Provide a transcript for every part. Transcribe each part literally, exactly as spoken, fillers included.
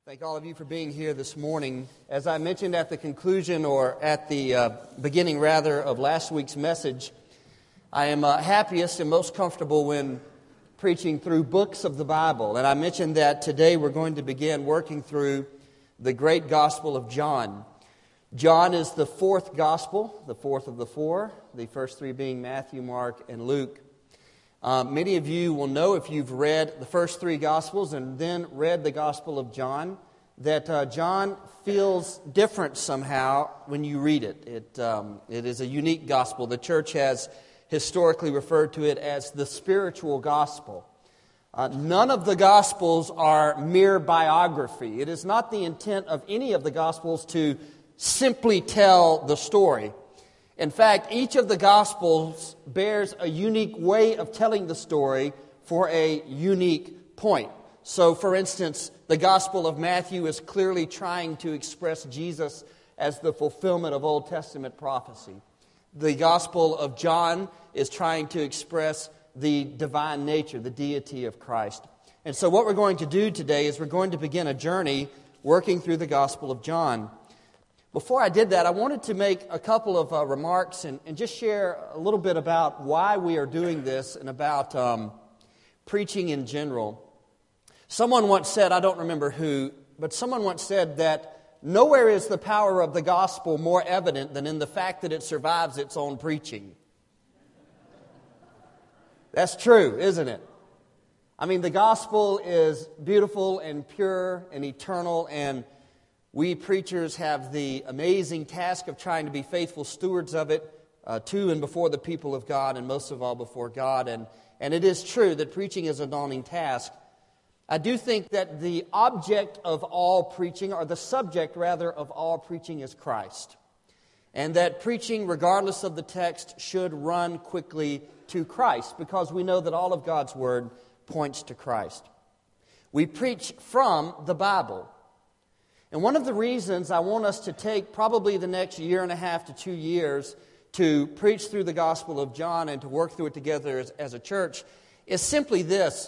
Thank all of you for being here this morning. As I mentioned at the conclusion, or at the uh, beginning rather, of last week's message, I am uh, happiest and most comfortable when preaching through books of the Bible. And I mentioned that today we're going to begin working through the great Gospel of John. John is the fourth Gospel, the fourth of the four, the first three being Matthew, Mark, and Luke. Uh, many of you will know, if you've read the first three Gospels and then read the Gospel of John, that uh, John feels different somehow when you read it. It, um, it is a unique Gospel. The church has historically referred to it as the spiritual Gospel. Uh, none of the Gospels are mere biography. It is not the intent of any of the Gospels to simply tell the story. In fact, each of the Gospels bears a unique way of telling the story for a unique point. So, for instance, the Gospel of Matthew is clearly trying to express Jesus as the fulfillment of Old Testament prophecy. The Gospel of John is trying to express the divine nature, the deity of Christ. And so what we're going to do today is we're going to begin a journey working through the Gospel of John. Before I did that, I wanted to make a couple of uh, remarks and, and just share a little bit about why we are doing this and about um, preaching in general. Someone once said, I don't remember who, but someone once said that nowhere is the power of the gospel more evident than in the fact that it survives its own preaching. That's true, isn't it? I mean, the gospel is beautiful and pure and eternal, and we preachers have the amazing task of trying to be faithful stewards of it uh, to and before the people of God, and most of all before God. And, and it is true that preaching is a daunting task. I do think that the object of all preaching, or the subject rather of all preaching, is Christ. And that preaching, regardless of the text, should run quickly to Christ, because we know that all of God's Word points to Christ. We preach from the Bible. And one of the reasons I want us to take probably the next year and a half to two years to preach through the Gospel of John and to work through it together as, as a church is simply this.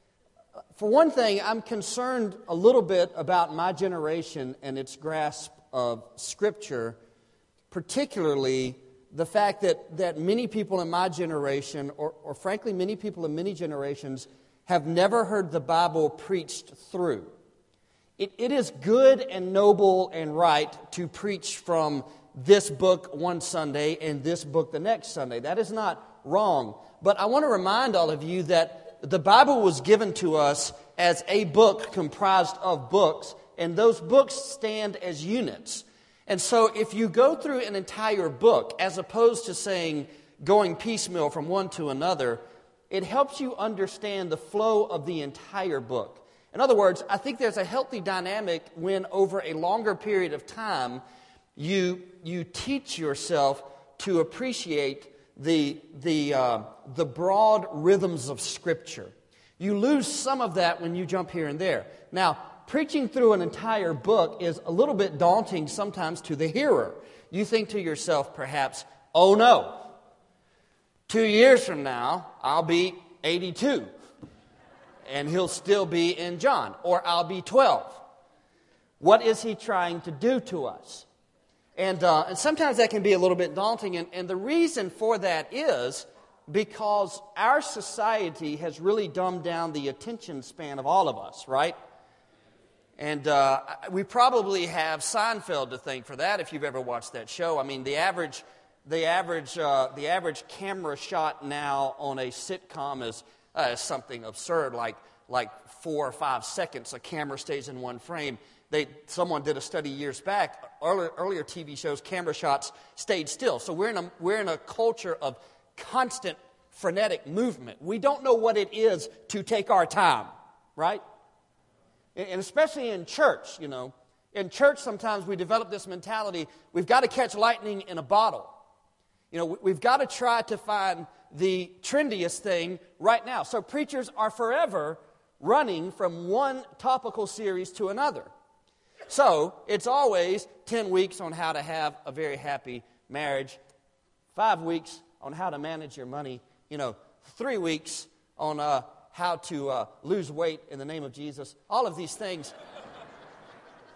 For one thing, I'm concerned a little bit about my generation and its grasp of Scripture, particularly the fact that, that many people in my generation, or, or frankly many people in many generations, have never heard the Bible preached through. It, it is good and noble and right to preach from this book one Sunday and this book the next Sunday. That is not wrong. But I want to remind all of you that the Bible was given to us as a book comprised of books, and those books stand as units. And so if you go through an entire book, as opposed to saying going piecemeal from one to another, it helps you understand the flow of the entire book. In other words, I think there's a healthy dynamic when over a longer period of time you you teach yourself to appreciate the the uh, the broad rhythms of Scripture. You lose some of that when you jump here and there. Now, preaching through an entire book is a little bit daunting sometimes to the hearer. You think to yourself, perhaps, oh no, two years from now I'll be eighty-two. And he'll still be in John, or I'll be twelve. What is he trying to do to us? And, uh, and sometimes that can be a little bit daunting, and, and the reason for that is because our society has really dumbed down the attention span of all of us, right? And uh, we probably have Seinfeld to thank for that, if you've ever watched that show. I mean, the average, the average, uh, the average camera shot now on a sitcom is Uh, something absurd, like like four or five seconds. A camera stays in one frame. They someone did a study years back. Earlier, earlier T V shows, camera shots stayed still. So we're in a we're in a culture of constant frenetic movement. We don't know what it is to take our time, right? And especially in church, you know, in church sometimes we develop this mentality: we've got to catch lightning in a bottle. You know, we've got to try to find the trendiest thing right now. So preachers are forever running from one topical series to another. So it's always ten weeks on how to have a very happy marriage, five weeks on how to manage your money, you know, three weeks on uh, how to uh, lose weight in the name of Jesus. All of these things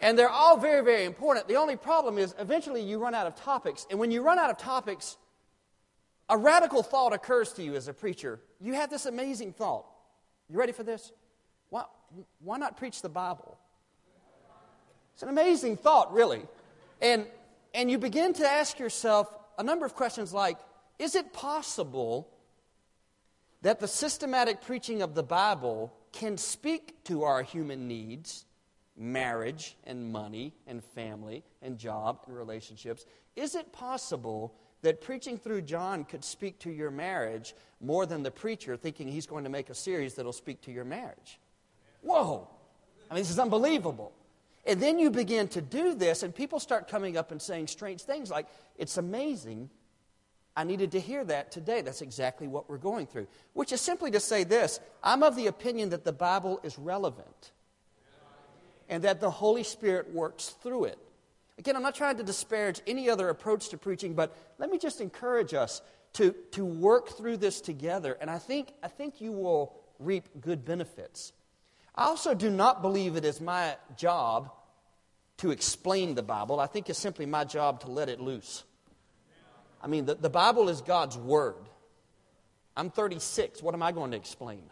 And they're all very, very important. The only problem is eventually you run out of topics. And when you run out of topics, a radical thought occurs to you as a preacher. You have this amazing thought. You ready for this? Why, why not preach the Bible? It's an amazing thought, really. And, and you begin to ask yourself a number of questions like, is it possible that the systematic preaching of the Bible can speak to our human needs, marriage and money and family and job and relationships? Is it possible that preaching through John could speak to your marriage more than the preacher thinking he's going to make a series that'll speak to your marriage? Whoa! I mean, this is unbelievable. And then you begin to do this, and people start coming up and saying strange things like, it's amazing, I needed to hear that today. That's exactly what we're going through. Which is simply to say this, I'm of the opinion that the Bible is relevant and that the Holy Spirit works through it. Again, I'm not trying to disparage any other approach to preaching, but let me just encourage us to, to work through this together, and I think, I think you will reap good benefits. I also do not believe it is my job to explain the Bible. I think it's simply my job to let it loose. I mean, the, the Bible is God's Word. I'm thirty-six. What am I going to explain?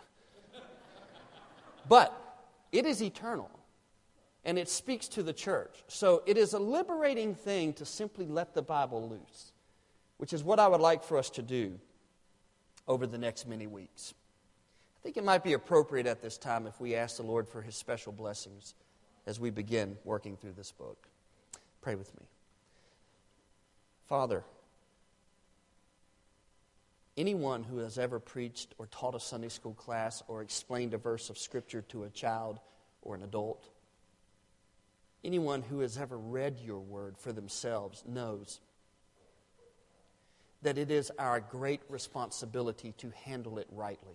But it is eternal, and it speaks to the church. So it is a liberating thing to simply let the Bible loose, which is what I would like for us to do over the next many weeks. I think it might be appropriate at this time if we ask the Lord for His special blessings as we begin working through this book. Pray with me. Father, anyone who has ever preached or taught a Sunday school class or explained a verse of Scripture to a child or an adult, anyone who has ever read your word for themselves knows that it is our great responsibility to handle it rightly,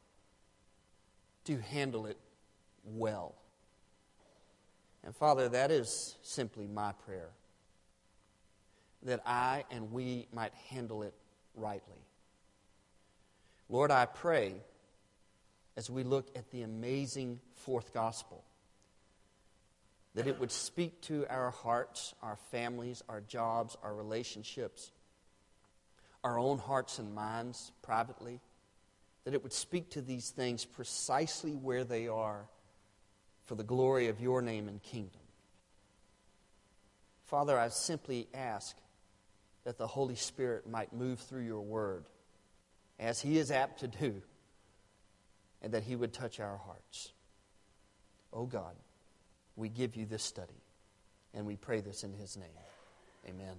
to handle it well. And Father, that is simply my prayer, that I and we might handle it rightly. Lord, I pray as we look at the amazing fourth gospel, that it would speak to our hearts, our families, our jobs, our relationships, our own hearts and minds privately, that it would speak to these things precisely where they are for the glory of your name and kingdom. Father, I simply ask that the Holy Spirit might move through your word as He is apt to do, and that He would touch our hearts. Oh God, we give you this study, and we pray this in His name. Amen.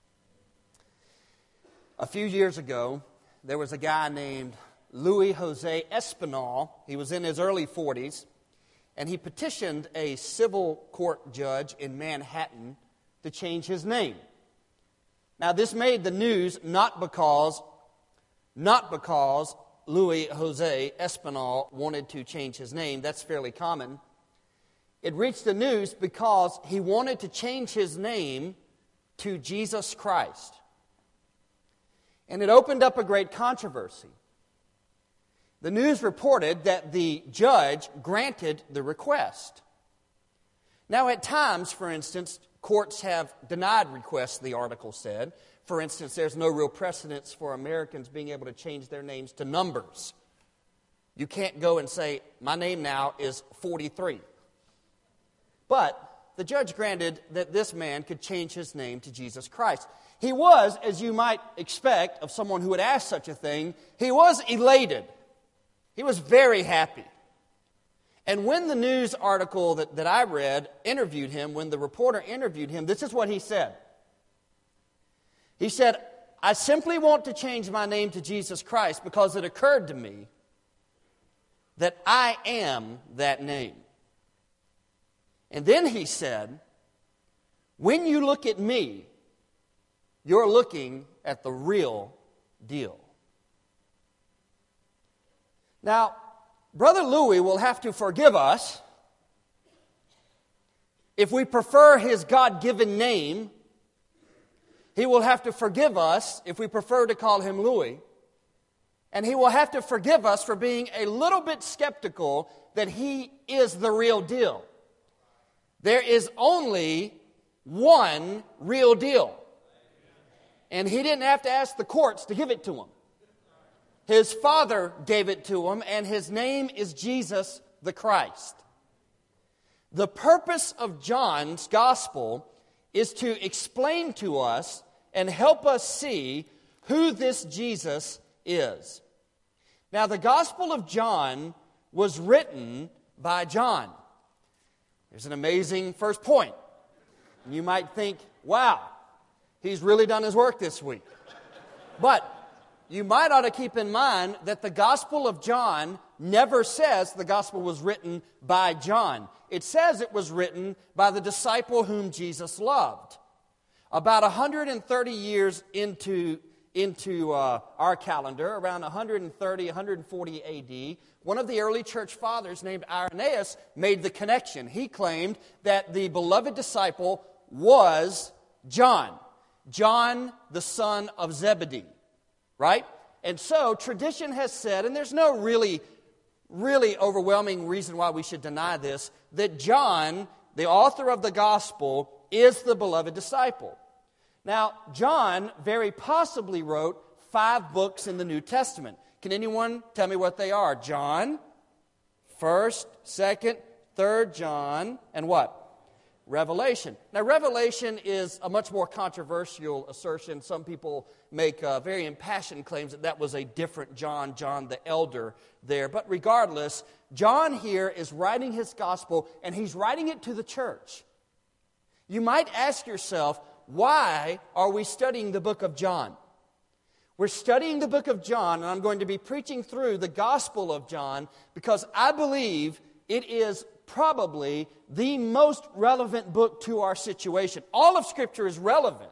A few years ago, there was a guy named Louis Jose Espinal. He was in his early forties, and he petitioned a civil court judge in Manhattan to change his name. Now, this made the news not because, not because Louis Jose Espinal wanted to change his name. That's fairly common. It reached the news because he wanted to change his name to Jesus Christ. And it opened up a great controversy. The news reported that the judge granted the request. Now, at times, for instance, courts have denied requests, the article said. For instance, there's no real precedence for Americans being able to change their names to numbers. You can't go and say, my name now is forty-three. But the judge granted that this man could change his name to Jesus Christ. He was, as you might expect of someone who would ask such a thing, he was elated. He was very happy. And when the news article that, that I read interviewed him, when the reporter interviewed him, this is what he said. He said, I simply want to change my name to Jesus Christ because it occurred to me that I am that name. And then he said, when you look at me, you're looking at the real deal. Now, Brother Louis will have to forgive us if we prefer his God-given name. He will have to forgive us if we prefer to call him Louis. And he will have to forgive us for being a little bit skeptical that he is the real deal. There is only one real deal. And he didn't have to ask the courts to give it to him. His Father gave it to him, and his name is Jesus the Christ. The purpose of John's gospel is to explain to us and help us see who this Jesus is. Now, the Gospel of John was written by John. There's an amazing first point. You might think, wow, he's really done his work this week. But you might ought to keep in mind that the Gospel of John never says the Gospel was written by John. It says it was written by the disciple whom Jesus loved. About one hundred thirty years into, into uh, our calendar, around one hundred thirty, one hundred forty A D, one of the early church fathers named Irenaeus made the connection. He claimed that the beloved disciple was John. John, the son of Zebedee. Right? And so tradition has said, and there's no really, really overwhelming reason why we should deny this, that John, the author of the gospel, is the beloved disciple. Now, John very possibly wrote five books in the New Testament. Can anyone tell me what they are? John, first, second, third John, and what? Revelation. Now, Revelation is a much more controversial assertion. Some people make uh, very impassioned claims that that was a different John, John the Elder there. But regardless, John here is writing his gospel, and he's writing it to the church. You might ask yourself, why are we studying the book of John? We're studying the book of John, and I'm going to be preaching through the Gospel of John because I believe it is probably the most relevant book to our situation. All of Scripture is relevant,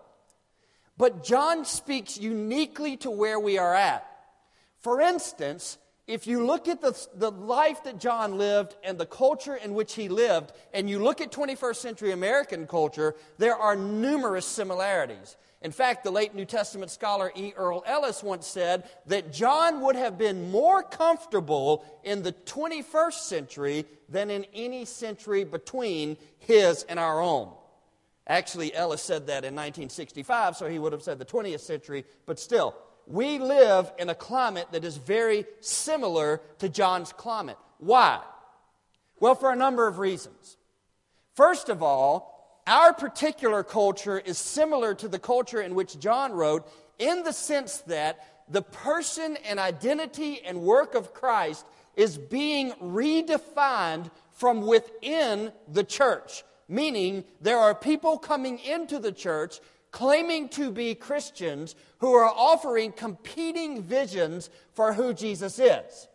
but John speaks uniquely to where we are at. For instance, if you look at the, the life that John lived and the culture in which he lived, and you look at twenty-first century American culture, there are numerous similarities. In fact, the late New Testament scholar E. Earl Ellis once said that John would have been more comfortable in the twenty-first century than in any century between his and our own. Actually, Ellis said that in nineteen sixty-five, so he would have said the twentieth century, but still, we live in a climate that is very similar to John's climate. Why? Well, for a number of reasons. First of all, our particular culture is similar to the culture in which John wrote in the sense that the person and identity and work of Christ is being redefined from within the church. Meaning, there are people coming into the church claiming to be Christians who are offering competing visions for who Jesus is.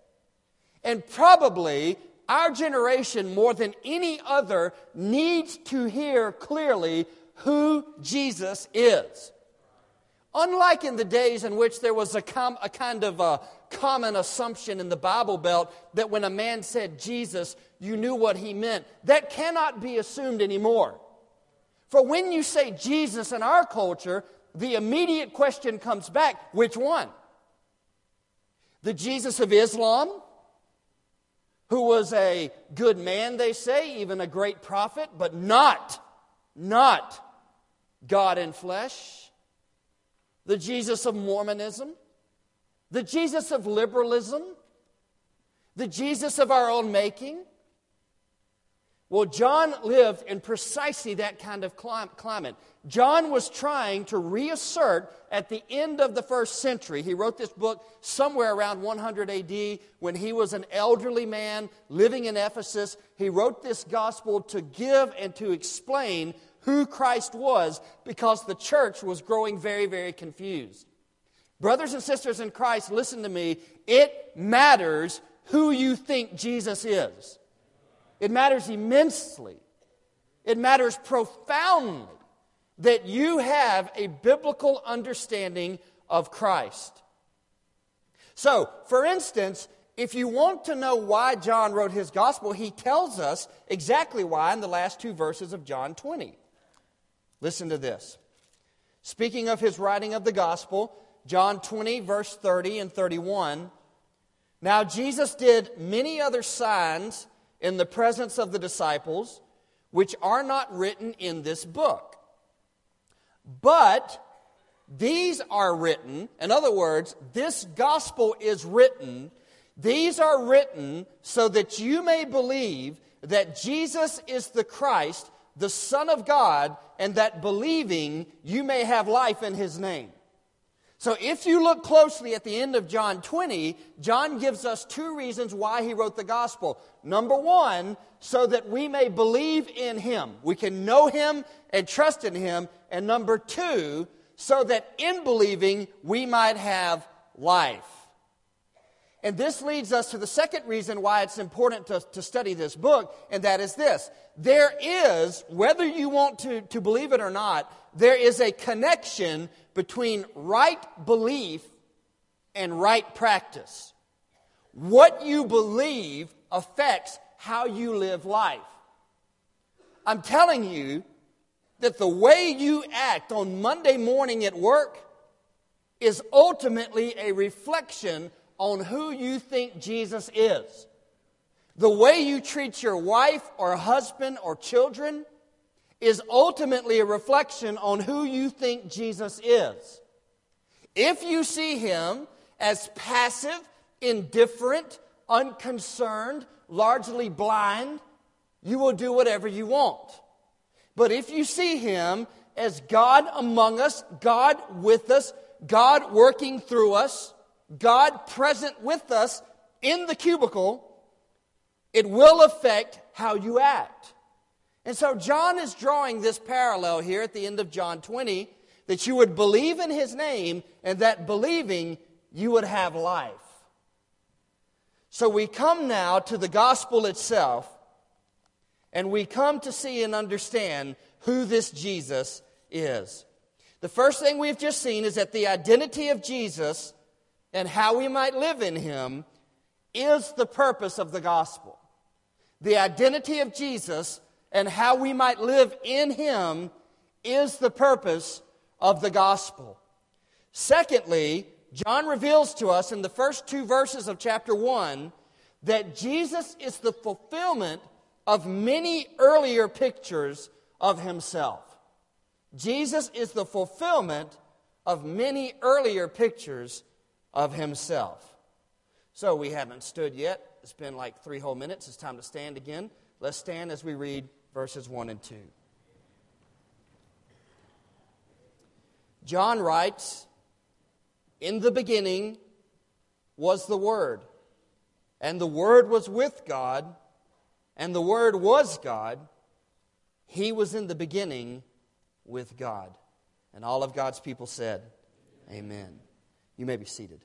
And probably our generation, more than any other, needs to hear clearly who Jesus is. Unlike in the days in which there was a, com- a kind of a common assumption in the Bible Belt that when a man said Jesus, you knew what he meant. That cannot be assumed anymore. For when you say Jesus in our culture, the immediate question comes back, which one? The Jesus of Islam, who was a good man, they say, even a great prophet, but not, not God in flesh. The Jesus of Mormonism, the Jesus of liberalism, the Jesus of our own making. Well, John lived in precisely that kind of climate. John was trying to reassert at the end of the first century. He wrote this book somewhere around one hundred A D when he was an elderly man living in Ephesus. He wrote this gospel to give and to explain who Christ was because the church was growing very, very confused. Brothers and sisters in Christ, listen to me. It matters who you think Jesus is. It matters immensely. It matters profoundly that you have a biblical understanding of Christ. So, for instance, if you want to know why John wrote his gospel, he tells us exactly why in the last two verses of John twenty. Listen to this. Speaking of his writing of the gospel, John twenty, verse thirty and thirty-one. Now Jesus did many other signs in the presence of the disciples, which are not written in this book. But these are written, in other words, this gospel is written, these are written so that you may believe that Jesus is the Christ, the Son of God, and that believing you may have life in His name. So if you look closely at the end of John twenty, John gives us two reasons why he wrote the gospel. Number one, so that we may believe in Him. We can know Him and trust in Him. And number two, so that in believing we might have life. And this leads us to the second reason why it's important to, to study this book, and that is this. There is, whether you want to, to believe it or not, there is a connection between right belief and right practice. What you believe affects how you live life. I'm telling you that the way you act on Monday morning at work is ultimately a reflection on who you think Jesus is. The way you treat your wife or husband or children is ultimately a reflection on who you think Jesus is. If you see Him as passive, indifferent, unconcerned, largely blind, you will do whatever you want. But if you see Him as God among us, God with us, God working through us, God present with us in the cubicle, it will affect how you act. And so John is drawing this parallel here at the end of John twenty, that you would believe in His name, and that believing you would have life. So we come now to the gospel itself, and we come to see and understand who this Jesus is. The first thing we've just seen is that the identity of Jesus and how we might live in Him is the purpose of the gospel. The identity of Jesus and how we might live in Him is the purpose of the gospel. Secondly, John reveals to us in the first two verses of chapter one that Jesus is the fulfillment of many earlier pictures of Himself. Jesus is the fulfillment of many earlier pictures of Himself. So we haven't stood yet. It's been like three whole minutes. It's time to stand again. Let's stand as we read verses one and two. John writes, "In the beginning was the Word, and the Word was with God, and the Word was God. He was in the beginning with God." And all of God's people said, Amen. You may be seated.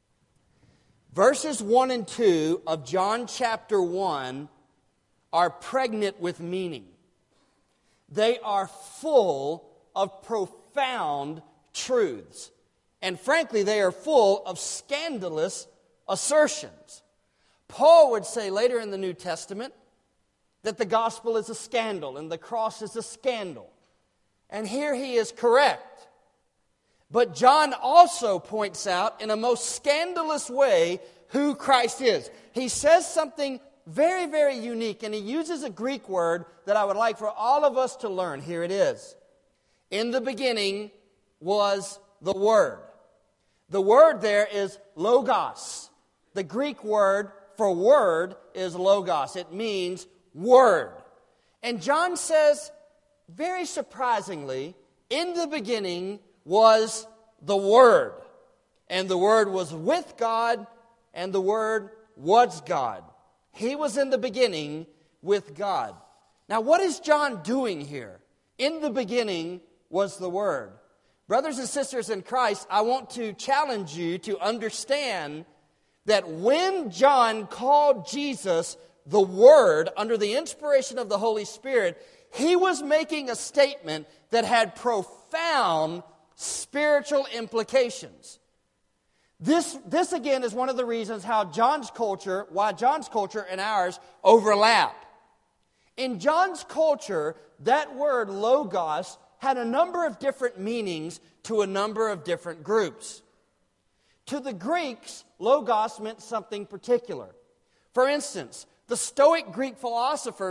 Verses one and two of John chapter one are pregnant with meaning. They are full of profound truths. And frankly, they are full of scandalous assertions. Paul would say later in the New Testament that the gospel is a scandal and the cross is a scandal. And here he is correct. But John also points out in a most scandalous way who Christ is. He says something very, very unique, and he uses a Greek word that I would like for all of us to learn. Here it is. In the beginning was the Word. The word there is logos. The Greek word for word is logos. It means word. And John says, very surprisingly, in the beginning was the Word. And the Word was with God, and the Word was God. He was in the beginning with God. Now, what is John doing here? In the beginning was the Word. Brothers and sisters in Christ, I want to challenge you to understand that when John called Jesus the Word under the inspiration of the Holy Spirit, he was making a statement that had profound spiritual implications. This, this again is one of the reasons how John's culture, why John's culture and ours overlap. In John's culture, that word logos had a number of different meanings to a number of different groups. To the Greeks, logos meant something particular. For instance, the Stoic Greek philosophers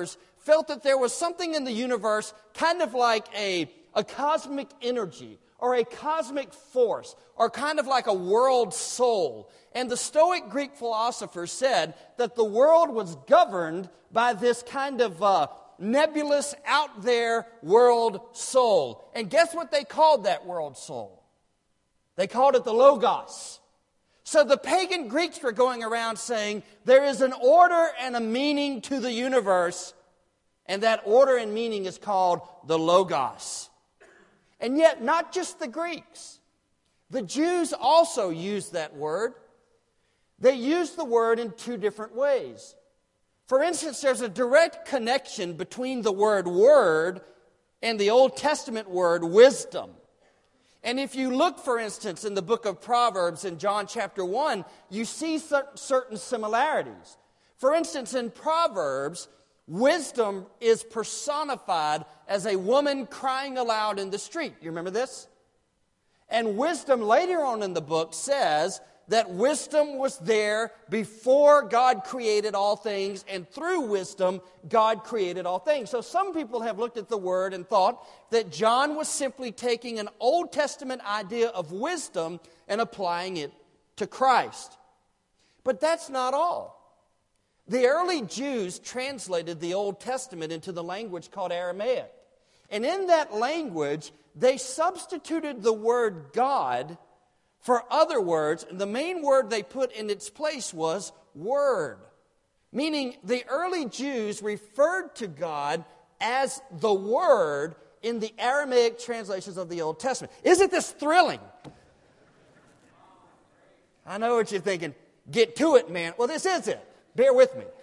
felt that there was something in the universe kind of like a, a cosmic energy or a cosmic force or kind of like a world soul. And the Stoic Greek philosophers said that the world was governed by this kind of uh, nebulous, out there world soul. And guess what they called that world soul? They called it the Logos. So the pagan Greeks were going around saying there is an order and a meaning to the universe, and that order and meaning is called the Logos. And yet, not just the Greeks. The Jews also used that word. They used the word in two different ways. For instance, there's a direct connection between the word word and the Old Testament word wisdom. And if you look, for instance, in the book of Proverbs in John chapter one, you see certain similarities. For instance, in Proverbs, wisdom is personified as a woman crying aloud in the street. You remember this? And wisdom later on in the book says that wisdom was there before God created all things, and through wisdom, God created all things. So some people have looked at the word and thought that John was simply taking an Old Testament idea of wisdom and applying it to Christ. But that's not all. The early Jews translated the Old Testament into the language called Aramaic. And in that language, they substituted the word God for other words, and the main word they put in its place was word. Meaning the early Jews referred to God as the Word in the Aramaic translations of the Old Testament. Isn't this thrilling? I know what you're thinking. Get to it, man. Well, this is it. Bear with me.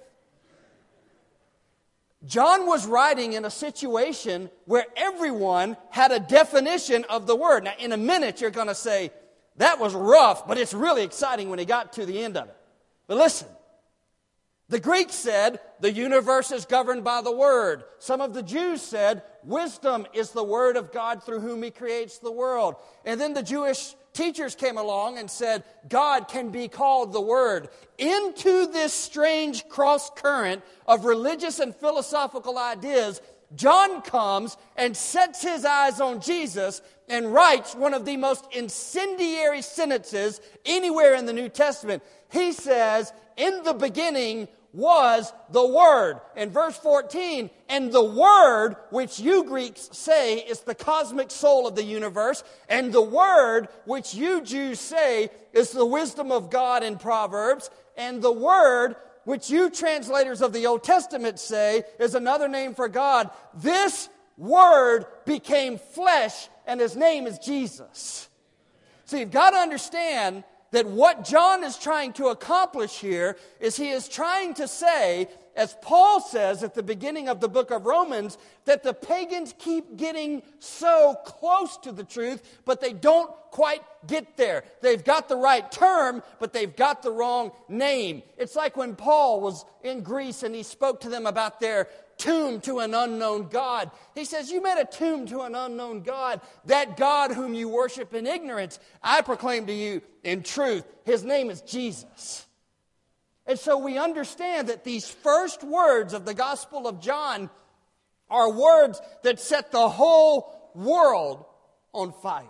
John was writing in a situation where everyone had a definition of the word. Now, in a minute, you're going to say, that was rough, but it's really exciting when he got to the end of it. But listen, the Greeks said the universe is governed by the Word. Some of the Jews said wisdom is the Word of God through whom He creates the world. And then the Jewish teachers came along and said God can be called the Word. Into this strange cross current of religious and philosophical ideas, John comes and sets his eyes on Jesus and writes one of the most incendiary sentences anywhere in the New Testament. He says, in the beginning was the Word. In verse fourteen, and the Word, which you Greeks say is the cosmic soul of the universe, and the Word, which you Jews say is the wisdom of God in Proverbs, and the Word, which you translators of the Old Testament say is another name for God, this Word became flesh, and His name is Jesus. So you've got to understand that what John is trying to accomplish here is he is trying to say, as Paul says at the beginning of the book of Romans, that the pagans keep getting so close to the truth, but they don't quite get there. They've got the right term, but they've got the wrong name. It's like when Paul was in Greece and he spoke to them about their tomb to an unknown God. He says, you made a tomb to an unknown God. That God whom you worship in ignorance, I proclaim to you in truth. His name is Jesus. And so we understand that these first words of the Gospel of John are words that set the whole world on fire.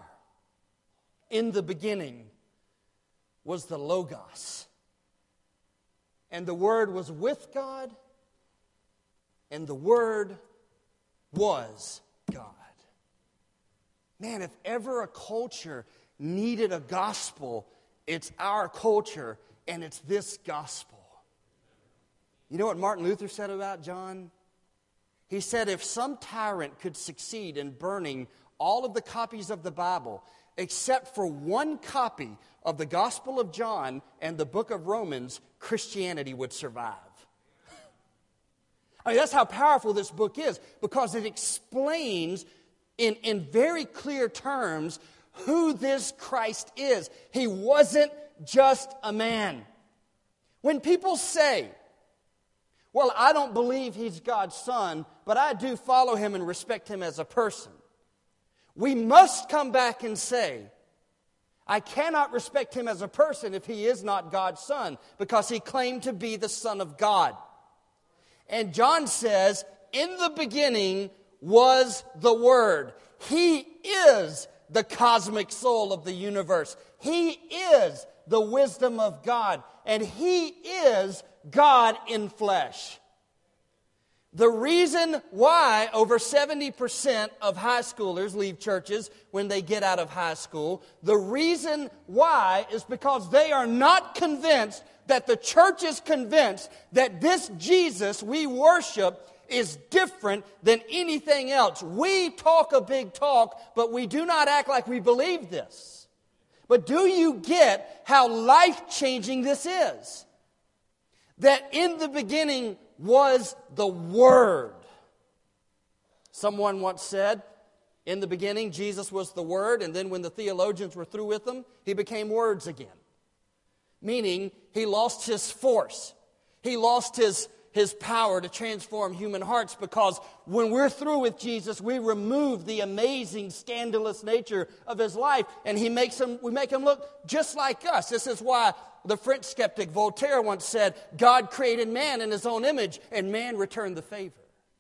In the beginning was the Logos. And the Word was with God, and the Word was God. Man, if ever a culture needed a gospel, it's our culture, and it's this gospel. You know what Martin Luther said about John? He said, if some tyrant could succeed in burning all of the copies of the Bible, except for one copy of the Gospel of John and the book of Romans, Christianity would survive. I mean, that's how powerful this book is, because it explains in, in very clear terms who this Christ is. He wasn't just a man. When people say, well, I don't believe He's God's Son, but I do follow Him and respect Him as a person, we must come back and say, I cannot respect Him as a person if He is not God's Son, because He claimed to be the Son of God. And John says, in the beginning was the Word. He is the cosmic soul of the universe. He is the wisdom of God. And He is God in flesh. The reason why over seventy percent of high schoolers leave churches when they get out of high school, the reason why is because they are not convinced that the church is convinced that this Jesus we worship is different than anything else. We talk a big talk, but we do not act like we believe this. But do you get how life-changing this is? That in the beginning was the Word. Someone once said, in the beginning, Jesus was the Word, and then when the theologians were through with him, he became words again. Meaning, he lost his force. He lost his, his power to transform human hearts, because when we're through with Jesus, we remove the amazing, scandalous nature of his life, and he makes him, we make him look just like us. This is why the French skeptic Voltaire once said, God created man in his own image, and man returned the favor.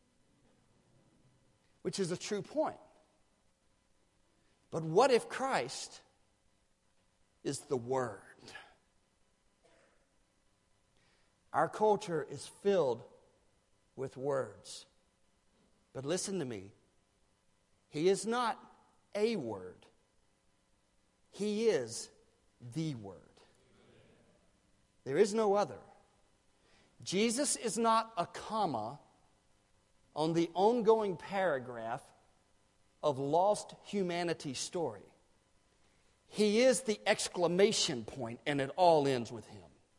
Which is a true point. But what if Christ is the Word? Our culture is filled with words. But listen to me. He is not a word. He is the Word. There is no other. Jesus is not a comma on the ongoing paragraph of lost humanity's story. He is the exclamation point, and it all ends with Him.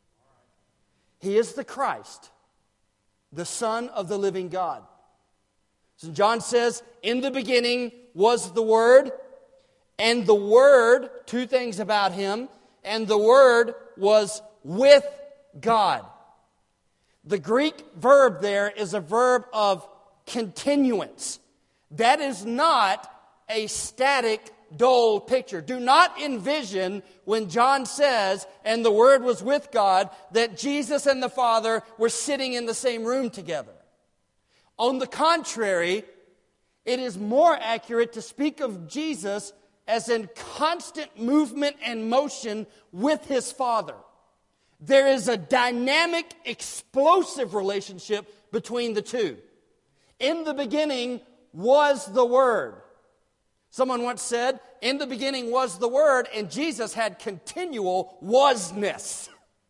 He is the Christ, the Son of the living God. So John says, in the beginning was the Word, and the Word, two things about Him, and the Word was with God. The Greek verb there is a verb of continuance. That is not a static, dull picture. Do not envision when John says, and the Word was with God, that Jesus and the Father were sitting in the same room together. On the contrary, it is more accurate to speak of Jesus as in constant movement and motion with His Father. There is a dynamic, explosive relationship between the two. In the beginning was the Word. Someone once said, in the beginning was the Word, and Jesus had continual wasness.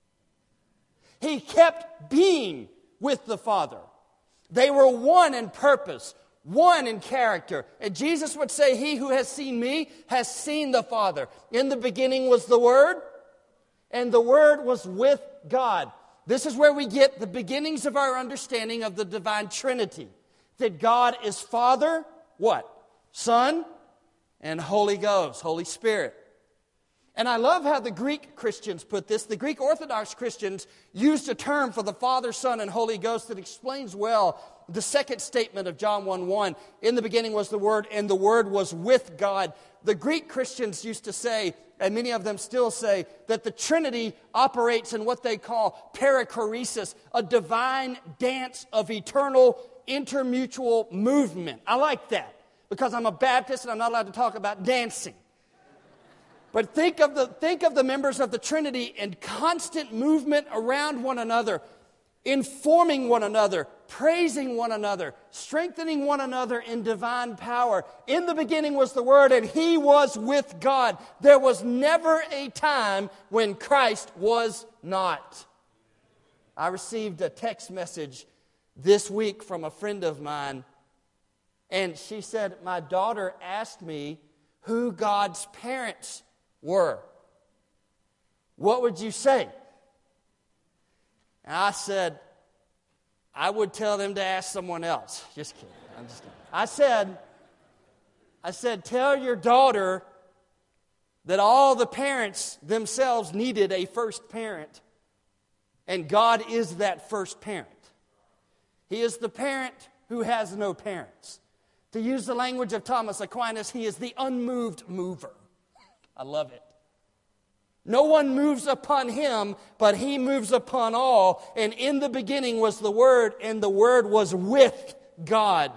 He kept being with the Father. They were one in purpose, one in character. And Jesus would say, he who has seen me has seen the Father. In the beginning was the Word, and the Word was with God. This is where we get the beginnings of our understanding of the divine Trinity. That God is Father, what? Son, and Holy Ghost, Holy Spirit. And I love how the Greek Christians put this. The Greek Orthodox Christians used a term for the Father, Son, and Holy Ghost that explains well the second statement of John one one. In the beginning was the Word, and the Word was with God. The Greek Christians used to say, and many of them still say, that the Trinity operates in what they call perichoresis, a divine dance of eternal intermutual movement. I like that, because I'm a Baptist and I'm not allowed to talk about dancing. But think of the think of the members of the Trinity in constant movement around one another, informing one another, praising one another, strengthening one another in divine power. In the beginning was the Word, and He was with God. There was never a time when Christ was not. I received a text message this week from a friend of mine, and she said, my daughter asked me who God's parents were. What would you say? And I said, I would tell them to ask someone else. Just kidding. I'm just kidding. I said, I said, tell your daughter that all the parents themselves needed a first parent, and God is that first parent. He is the parent who has no parents. To use the language of Thomas Aquinas, He is the unmoved mover. I love it. No one moves upon Him, but He moves upon all. And in the beginning was the Word, and the Word was with God.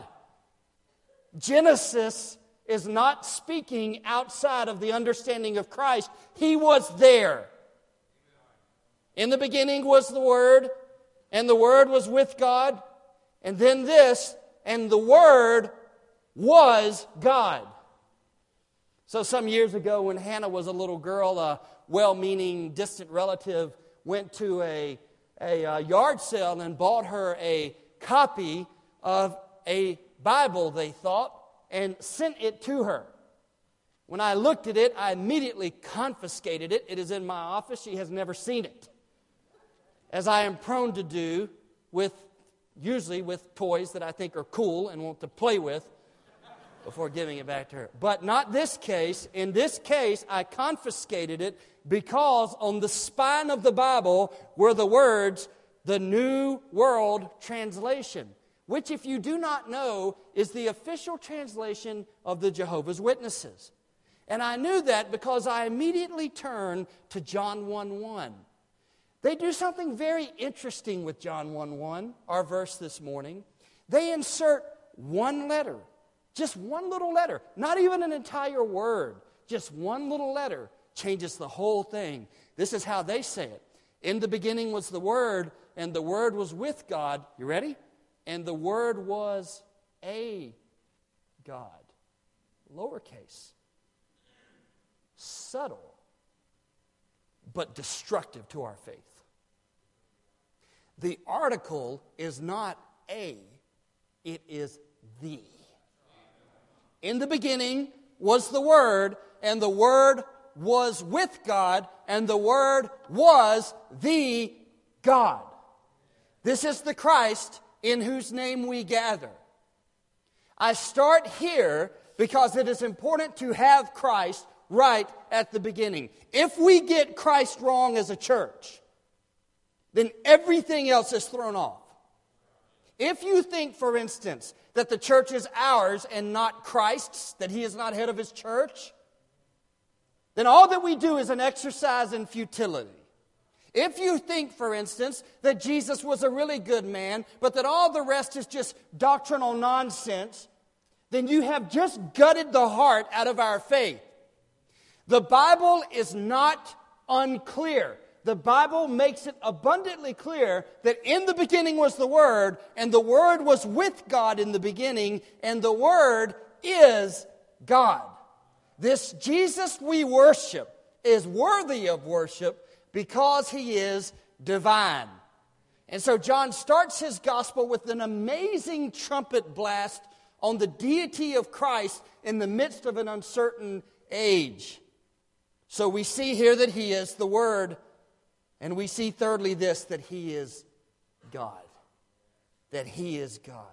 Genesis is not speaking outside of the understanding of Christ. He was there. In the beginning was the Word, and the Word was with God. And then this, and the Word was God. So some years ago when Hannah was a little girl, a well-meaning distant relative went to a, a, a yard sale and bought her a copy of a Bible, they thought, and sent it to her. When I looked at it, I immediately confiscated it. It is in my office. She has never seen it. As I am prone to do with, usually with toys that I think are cool and want to play with before giving it back to her. But not this case. In this case, I confiscated it because on the spine of the Bible were the words, the New World Translation, which, if you do not know, is the official translation of the Jehovah's Witnesses. And I knew that because I immediately turned to John one one. They do something very interesting with John one one, our verse this morning. They insert one letter, just one little letter, not even an entire word, just one little letter changes the whole thing. This is how they say it. In the beginning was the Word, and the Word was with God. You ready? And the Word was a God. Lowercase. Subtle, but destructive to our faith. The article is not a, it is the. In the beginning was the Word, and the Word was with God, and the Word was the God. This is the Christ in whose name we gather. I start here because it is important to have Christ right at the beginning. If we get Christ wrong as a church, then everything else is thrown off. If you think, for instance, that the church is ours and not Christ's, that He is not head of His church, then all that we do is an exercise in futility. If you think, for instance, that Jesus was a really good man, but that all the rest is just doctrinal nonsense, then you have just gutted the heart out of our faith. The Bible is not unclear. The Bible makes it abundantly clear that in the beginning was the Word, and the Word was with God in the beginning, and the Word is God. This Jesus we worship is worthy of worship because He is divine. And so John starts his gospel with an amazing trumpet blast on the deity of Christ in the midst of an uncertain age. So we see here that He is the Word. And we see thirdly this, that He is God. That He is God.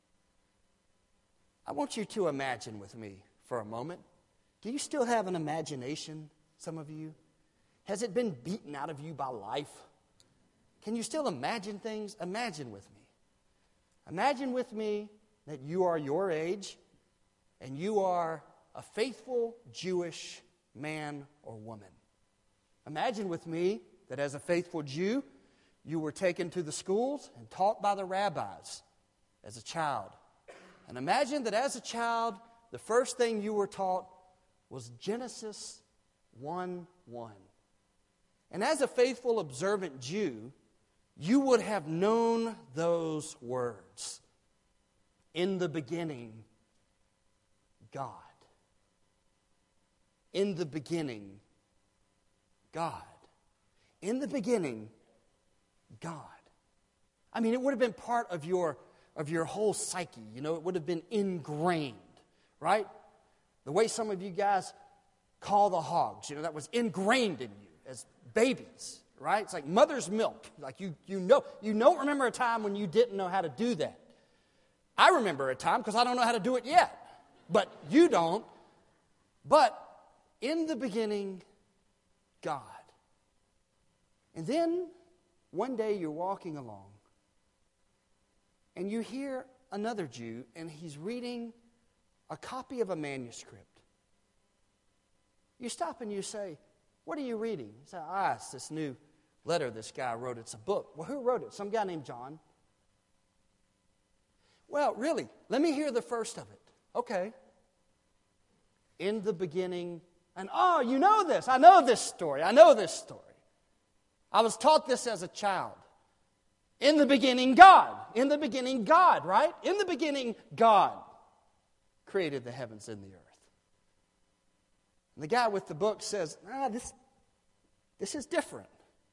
I want you to imagine with me for a moment. Do you still have an imagination, some of you? Has it been beaten out of you by life? Can you still imagine things? Imagine with me. Imagine with me that you are your age and you are a faithful Jewish man or woman. Imagine with me that as a faithful Jew, you were taken to the schools and taught by the rabbis as a child. And imagine that as a child, the first thing you were taught was Genesis one one. And as a faithful, observant Jew, you would have known those words. In the beginning, God. In the beginning, God. In the beginning, God. I mean, it would have been part of your, of your whole psyche. You know, it would have been ingrained, right? The way some of you guys call the hogs, you know, that was ingrained in you as babies, right? It's like mother's milk. Like you, you know, you don't remember a time when you didn't know how to do that. I remember a time because I don't know how to do it yet, but you don't. But in the beginning, God. And then one day you're walking along and you hear another Jew and he's reading a copy of a manuscript. You stop and you say, "What are you reading?" You say, "Ah, it's this new letter this guy wrote. It's a book." "Well, who wrote it?" "Some guy named John." Well, really, let me hear the first of it. Okay. In the beginning, and oh, you know this. I know this story. I know this story. I was taught this as a child. In the beginning, God. In the beginning, God, right? In the beginning, God created the heavens and the earth. And the guy with the book says, ah, this, this is different.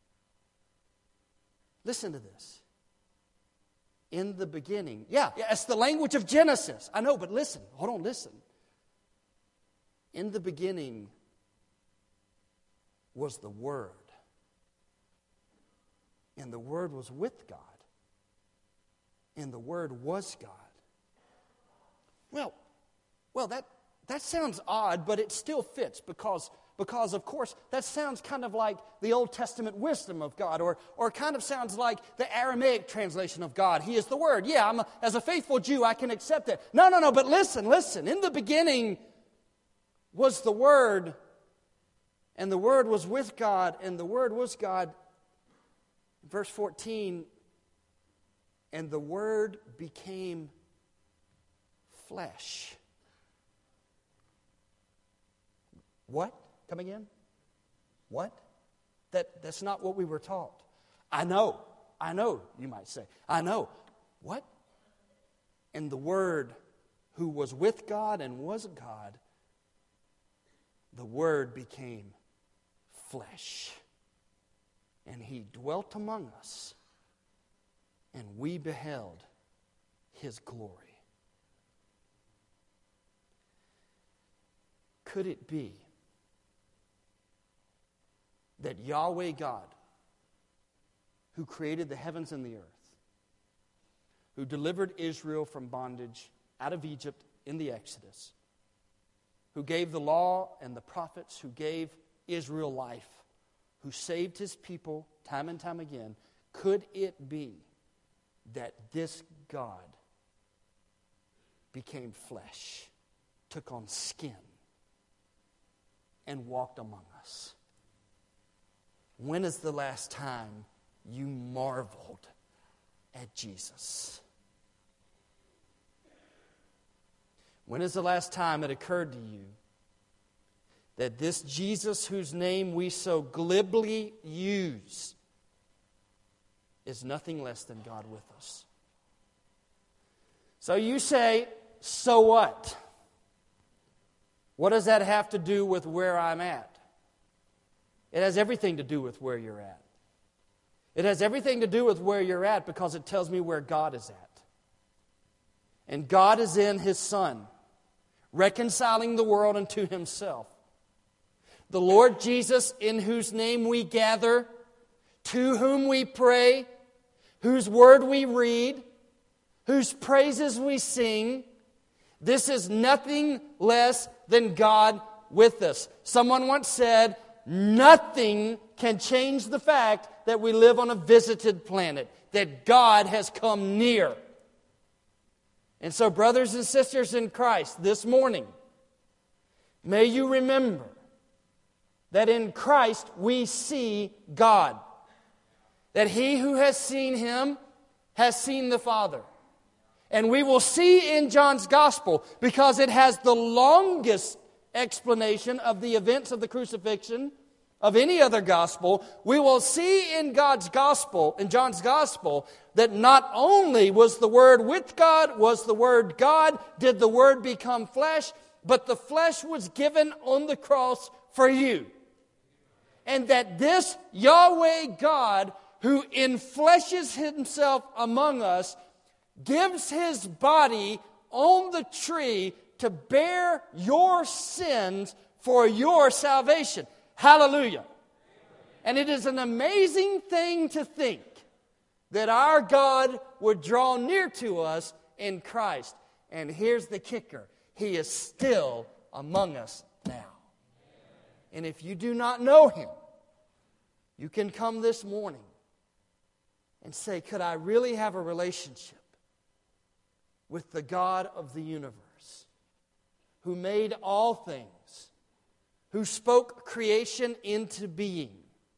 Listen to this. In the beginning. Yeah, yeah, it's the language of Genesis. I know, but listen. Hold on, listen. In the beginning was the Word. And the Word was with God. And the Word was God. Well, well, that, that sounds odd, but it still fits because, because, of course, that sounds kind of like the Old Testament wisdom of God, or, or kind of sounds like the Aramaic translation of God. He is the Word. Yeah, I'm a, as a faithful Jew, I can accept it. No, no, no, but listen, listen. In the beginning was the Word, and the Word was with God, and the Word was God. Verse fourteen, and the Word became flesh. What? Come again? What? That, that's not what we were taught. I know. I know, you might say. I know. What? And the Word who was with God and was God, the Word became flesh. And He dwelt among us, and we beheld His glory. Could it be that Yahweh God, who created the heavens and the earth, who delivered Israel from bondage out of Egypt in the Exodus, who gave the law and the prophets, who gave Israel life, who saved His people time and time again, could it be that this God became flesh, took on skin, and walked among us? When is the last time you marveled at Jesus? When is the last time it occurred to you that this Jesus whose name we so glibly use is nothing less than God with us? So you say, so what? What does that have to do with where I'm at? It has everything to do with where you're at. It has everything to do with where you're at because it tells me where God is at. And God is in His Son, reconciling the world unto Himself. The Lord Jesus, in whose name we gather, to whom we pray, whose word we read, whose praises we sing, this is nothing less than God with us. Someone once said, nothing can change the fact that we live on a visited planet, that God has come near. And so, brothers and sisters in Christ, this morning, may you remember that in Christ we see God. That he who has seen Him has seen the Father. And we will see in John's Gospel, because it has the longest explanation of the events of the crucifixion of any other gospel, we will see in God's Gospel, in John's Gospel, that not only was the Word with God, was the Word God, did the Word become flesh, but the flesh was given on the cross for you. And that this Yahweh God, who enfleshes Himself among us, gives His body on the tree to bear your sins for your salvation. Hallelujah. And it is an amazing thing to think that our God would draw near to us in Christ. And here's the kicker. He is still among us now. And if you do not know Him, you can come this morning and say, could I really have a relationship with the God of the universe, who made all things, who spoke creation into being?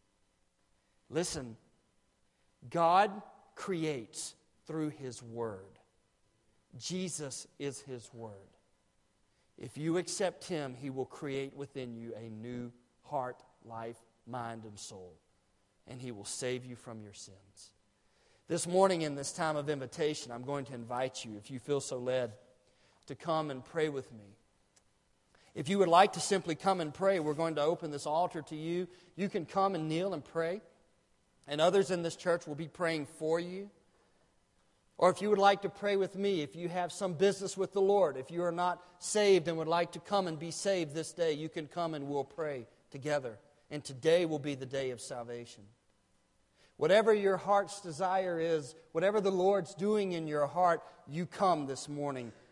Listen, God creates through His Word. Jesus is His Word. If you accept Him, He will create within you a new heart, life, mind, and soul. And He will save you from your sins. This morning in this time of invitation, I'm going to invite you, if you feel so led, to come and pray with me. If you would like to simply come and pray, we're going to open this altar to you. You can come and kneel and pray. And others in this church will be praying for you. Or if you would like to pray with me, if you have some business with the Lord, if you are not saved and would like to come and be saved this day, you can come and we'll pray together. And today will be the day of salvation. Whatever your heart's desire is, whatever the Lord's doing in your heart, you come this morning